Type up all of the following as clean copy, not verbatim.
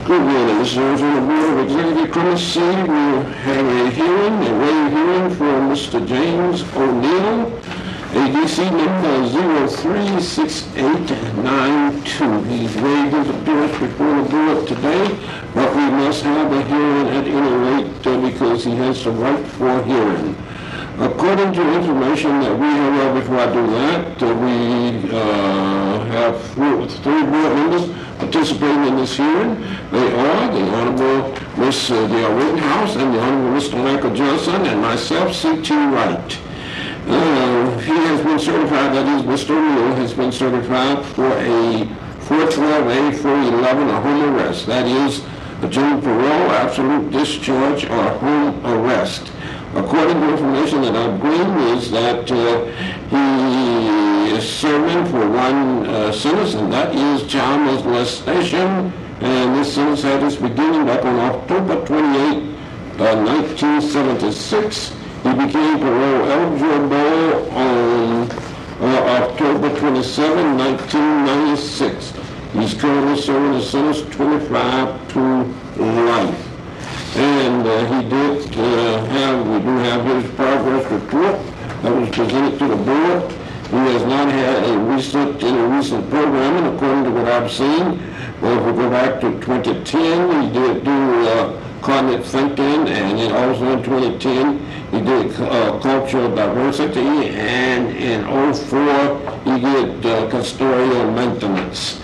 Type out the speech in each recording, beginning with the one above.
Good morning, Mr. Arizona Board of Executive Committee. We'll have a hearing, a waiver hearing for Mr. James O'Neill, ADC number 036892. He's waived his appearance before the board today, but we must have a hearing at any rate because he has the right for hearing. According to information that we have, before I do that, we have three board members participating in this hearing. They are the Honorable Miss Dale Rittenhouse and the Honorable Mr. Michael Johnson and myself, C.T. Wright. He has been certified, that is, Mr. O'Neill has been certified for a 412A, 411, or home arrest. That is, a general parole, absolute discharge, or home arrest. According to information that I've gleaned is that he is serving for one sentence, and that is child molestation. And this sentence had its beginning back on October 28, 1976. He became parole eligible on October 27, 1996. He's currently serving a sentence 25 to life. And we do have his progress report that was presented to the board. He has not had any recent programming, according to what I've seen. Well, if we go back to 2010, he did do cognitive thinking, and then also in 2010, he did cultural diversity, and in 2004, he did custodial maintenance.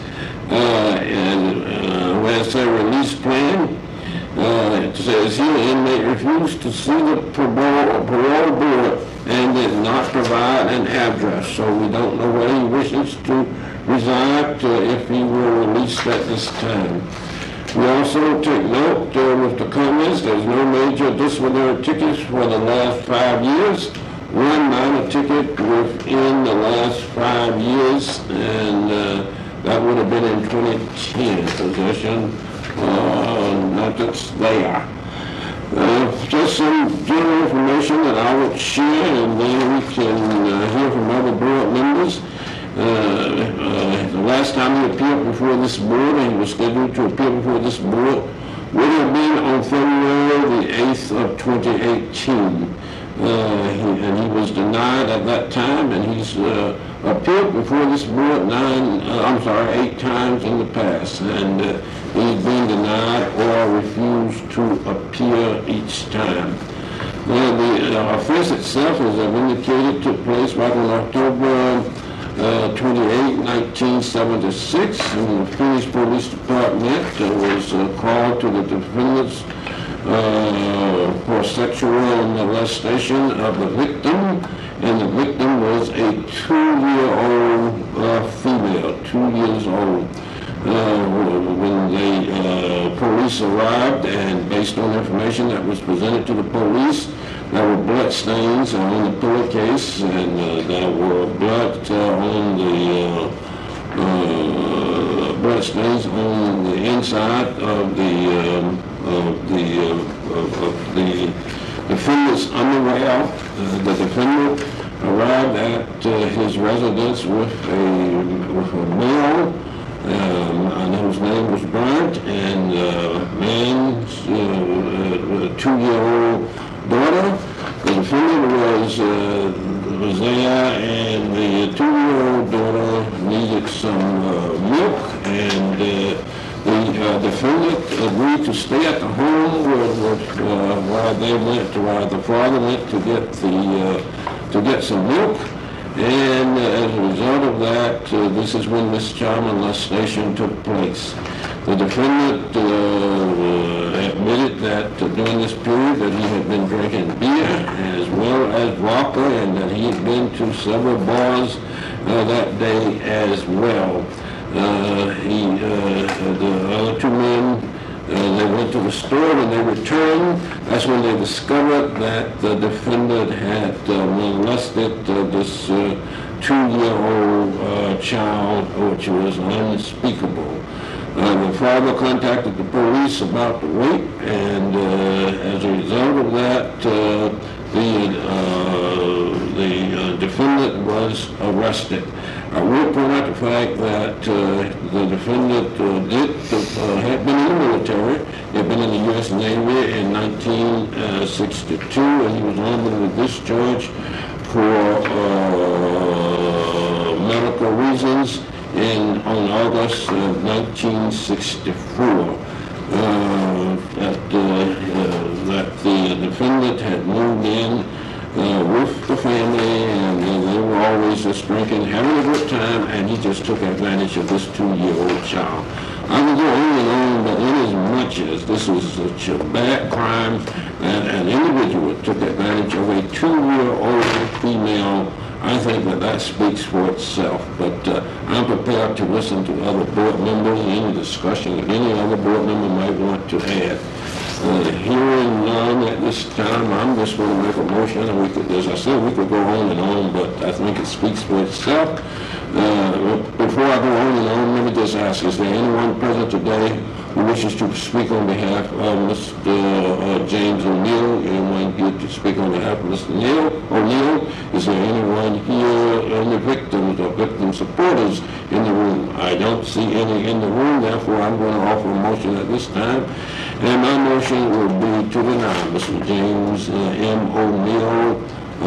Whereas a release plan, it says here, inmate refused to see the parole board and did not provide an address. So we don't know where he wishes to reside if he were released at this time. We also take note with the comments, there's no major disciplinary tickets for the last 5 years. One minor ticket within the last 5 years, and that would have been in 2010 possession. Not that's there. Just some general information that I would share, and then we can hear from other board members. The last time he appeared before this board, and he was scheduled to appear before this board, would have been on February the 8th of 2018. And he was denied at that time, and he's appeared before this board 8 times in the past, and he's been denied or refused to appear each time. The offense itself, as I've indicated, took place back on October 28, 1976, and the Phoenix Police Department was called to the defendants for sexual molestation of the victim, and the victim was a 2-year-old female, 2 years old. When the police arrived, and based on information that was presented to the police, there were blood stains on the pillowcase, and there were blood stains on the inside of the defendant's underwear. The defendant arrived at his residence with a male, and whose name was Bryant, and man's 2-year-old daughter. The defendant was there, and the 2-year-old daughter needed some milk, and the defendant agreed to stay at the home while the father went to get some milk. And as a result of that, this is when this child molestation took place. The defendant admitted that during this period that he had been drinking beer as well as vodka, and that he had been to several bars that day as well. The other two men, they went to the store. When they returned, that's when they discovered that the defendant had molested this 2-year-old child, which was unspeakable. The father contacted the police about the rape, and as a result of that, the defendant was arrested. I will point out the fact that the defendant had been in the military. He had been in the U.S. Navy in 1962, and he was honored with discharge for medical reasons on August of 1964. That the defendant had moved in with the family, and they were always just drinking, having a good time, and he just took advantage of this 2-year-old child. I would go on and on, but in as much as this was such a bad crime, that an individual took advantage of a 2-year-old female, I think that speaks for itself. But I'm prepared to listen to other board members, any discussion that any other board member might want to add. Hearing none at this time, I'm just going to make a motion, and we could, as I said, we could go on and on, but I think it speaks for itself. Before I go on and on, let me just ask, is there anyone present today who wishes to speak on behalf of Mr. James O'Neal? Anyone here to speak on behalf of Mr. O'Neal? Is there anyone here, any victims or victim supporters in the room? I don't see any in the room, therefore I'm going to offer a motion at this time. And my motion will be to deny Mr. James M. O'Neal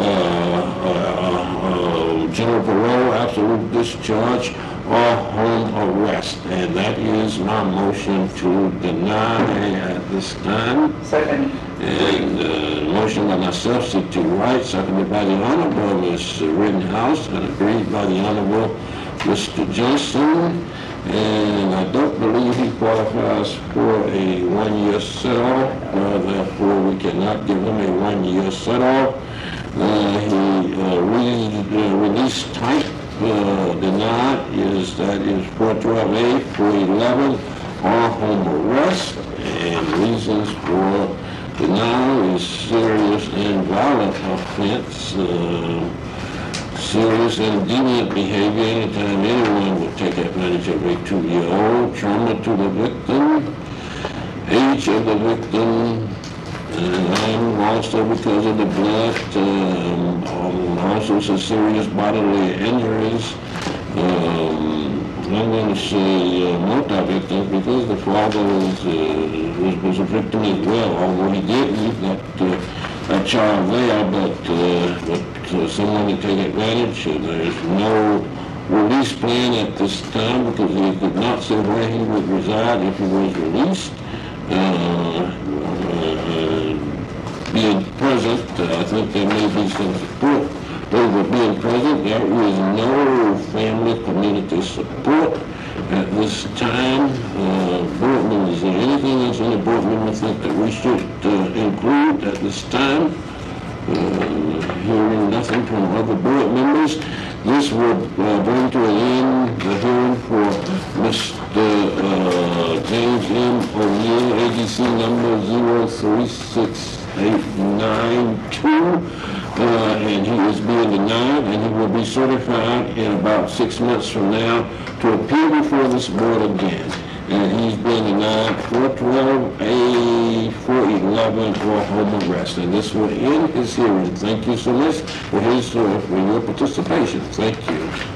general parole, absolute discharge, or home arrest. And that is my motion to deny at this time. Second. And motion by myself, C.T. Wright, seconded by the Honorable Ms. Rittenhouse, and agreed by the Honorable Mr. Johnson. And I don't believe he qualifies for a 1-year set-off, therefore we cannot give him a 1-year set-off. Release type denied is 412A, 411, or home arrest, and reasons for denial is serious and violent offense, serious and deviant behavior anytime anyone would take advantage of a 2-year-old, trauma to the victim, age of the victim, and also because of the blood, also some serious bodily injuries. I'm going to say multi-victims because the father was a victim as well, although he did leave that child there, but someone to take advantage. There's no release plan at this time because he did not say where he would reside if he was released. Being present, I think there may be some support over being present. There is no family community support at this time. Board members, is there anything else any board member think that we should include at this time? Hearing nothing from other board members, this will bring to an end the hearing for Mr. James M. O'Neal, ADC number 036892, and he is being denied, and he will be certified in about 6 months from now to appear before this board again. And he's been denied 412A, 411, or home arrest. And this will end his hearing. Thank you so much for your participation. Thank you.